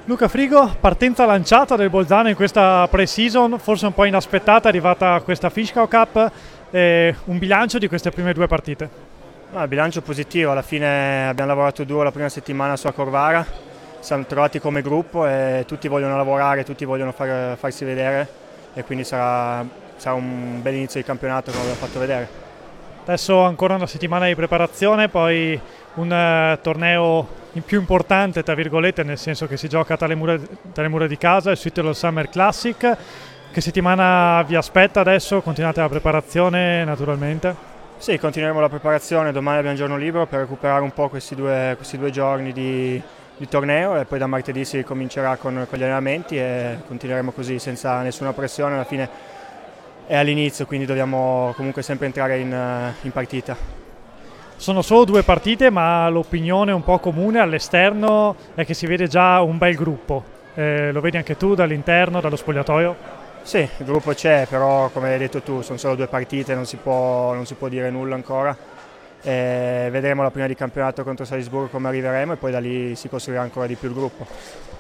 Luca Frigo, partenza lanciata del Bolzano in questa pre-season, forse un po' inaspettata, è arrivata questa Fishcow Cup, un bilancio di queste prime due partite. No, il bilancio positivo, alla fine abbiamo lavorato duro la prima settimana su Corvara, siamo trovati come gruppo e tutti vogliono lavorare, tutti vogliono farsi vedere e quindi sarà un bel inizio di campionato come abbiamo fatto vedere. Adesso ancora una settimana di preparazione, poi un torneo più importante, tra virgolette, nel senso che si gioca tra le mura di casa, il Sweet Summer Classic. Che settimana vi aspetta adesso? Continuate la preparazione naturalmente? Sì, continueremo la preparazione, domani abbiamo giorno libero per recuperare un po' questi due giorni di torneo e poi da martedì si comincerà con gli allenamenti e continueremo così senza nessuna pressione, alla fine è all'inizio, quindi dobbiamo comunque sempre entrare in partita. Sono solo due partite, ma l'opinione un po' comune all'esterno è che si vede già un bel gruppo. Lo vedi anche tu dall'interno, dallo spogliatoio? Sì, il gruppo c'è, però come hai detto tu sono solo due partite, non si può dire nulla ancora. Vedremo la prima di campionato contro Salisburgo come arriveremo e poi da lì si costruirà ancora di più il gruppo.